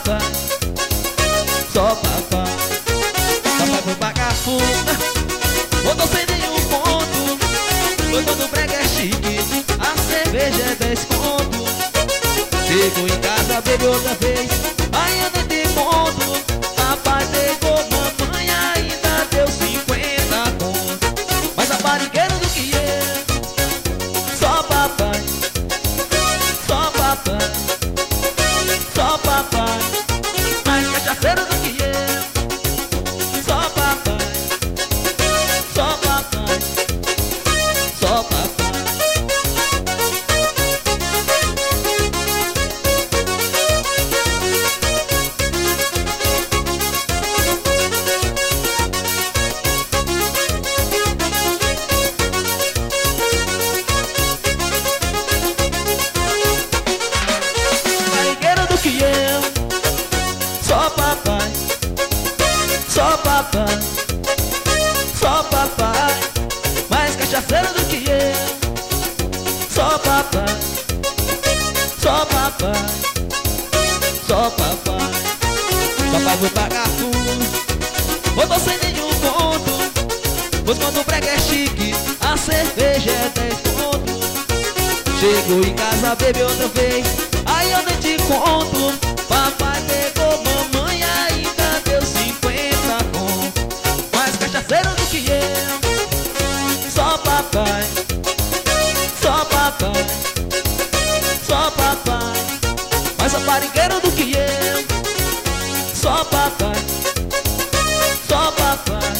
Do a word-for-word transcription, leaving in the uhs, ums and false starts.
papai, só papai. Papai foi pagar fuga, voltou sem nenhum ponto. Foi quando o brega é chique, a cerveja é dez conto. Chegou em casa, bebeu outra vez, aí eu nem te conto. Papai pegou mamãe, ainda deu cinquenta conto. Mais raparigueiro do que eu, só papai, só papai, só papai. Mais cachaceiro do que eu, só papai, só papai, só papai. Raparigueiro do que eu, só papai, só papai, só papai. Mais cachaceiro do que eu, só papai, só papai, só papai. Papai vou pagar tudo, voltou sem nenhum ponto. Pois quando o brega é chique, a cerveja é dez conto. Chegou em casa, bebeu outra vez, aí eu nem te conto. Papai pegou mamãe, ainda deu cinquenta conto. Mais cachaceiro do que eu, só papai, só papai, só papai. Mais raparigueiro do que eu, só papai, só papai,